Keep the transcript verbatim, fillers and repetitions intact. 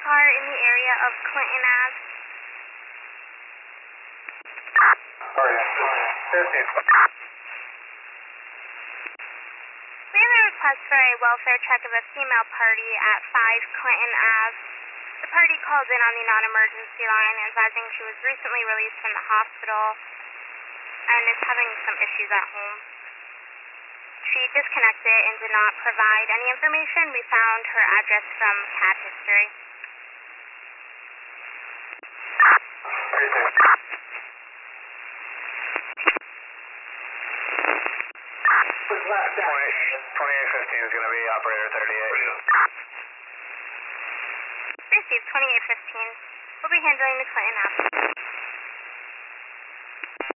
car in the area of Clinton Ave. We have a request for a welfare check of a female party at five Clinton Ave. The party called in on the non-emergency line advising she was recently released from the hospital and is having some issues at home. She disconnected and did not provide any information. We found her address from cat history. twenty-eight fifteen is going to be operator thirty-eight. Received twenty-eight fifteen. We'll be handling the Clinton Ave.